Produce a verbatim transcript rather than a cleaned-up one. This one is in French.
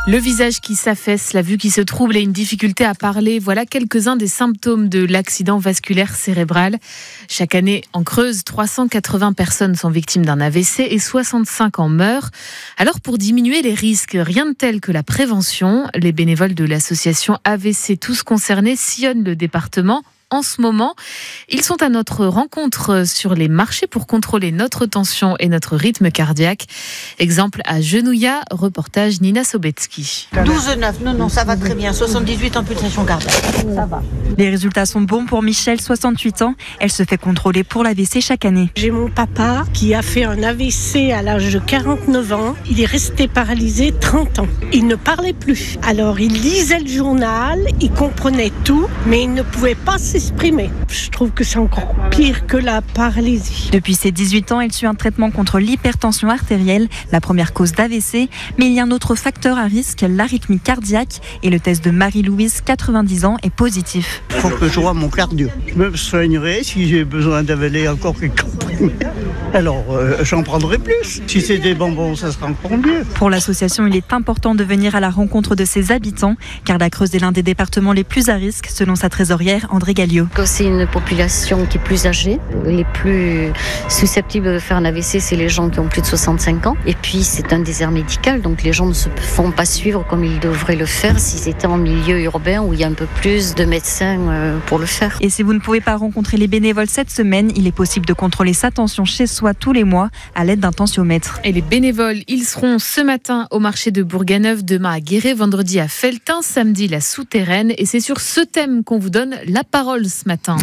Le visage qui s'affaisse, la vue qui se trouble et une difficulté à parler, voilà quelques-uns des symptômes de l'accident vasculaire cérébral. Chaque année, en Creuse, trois cent quatre-vingts personnes sont victimes d'un A V C et soixante-cinq en meurent. Alors pour diminuer les risques, rien de tel que la prévention. Les bénévoles de l'association A V C Tous Concernés sillonnent le département. En ce moment, ils sont à notre rencontre sur les marchés pour contrôler notre tension et notre rythme cardiaque. Exemple à Genouillat, reportage Nina Sobetsky. douze neuf, non, non, ça va très bien. soixante-dix-huit en pulsation cardiaque, ça va. Les résultats sont bons pour Michel, soixante-huit ans. Elle se fait contrôler pour l'A V C chaque année. J'ai mon papa qui a fait un A V C à l'âge de quarante-neuf ans. Il est resté paralysé trente ans. Il ne parlait plus. Alors il lisait le journal, il comprenait tout, mais il ne pouvait pas s'exprimer. Je trouve que c'est encore pire que la paralysie. Depuis ses dix-huit ans, elle suit un traitement contre l'hypertension artérielle, la première cause d'A V C. Mais il y a un autre facteur à risque, l'arythmie cardiaque. Et le test de Marie-Louise, quatre-vingt-dix ans, est positif. Il faut que je vois mon cardio. Je me soignerai si j'ai besoin d'avaler encore quelques comprimés. Alors, euh, j'en prendrai plus. Si c'est des bonbons, ça sera encore mieux. Pour l'association, il est important de venir à la rencontre de ses habitants, car la Creuse est l'un des départements les plus à risque, selon sa trésorière André Galliot. C'est une population qui est plus âgée. Les plus susceptibles de faire un A V C, c'est les gens qui ont plus de soixante-cinq ans. Et puis, c'est un désert médical, donc les gens ne se font pas suivre comme ils devraient le faire s'ils étaient en milieu urbain où il y a un peu plus de médecins pour le faire. Et si vous ne pouvez pas rencontrer les bénévoles cette semaine, il est possible de contrôler sa tension chez soi tous les mois à l'aide d'un tensiomètre. Et les bénévoles, ils seront ce matin au marché de Bourganeuf, demain à Guéret, vendredi à Felletin, samedi la Souterraine. Et c'est sur ce thème qu'on vous donne la parole ce matin.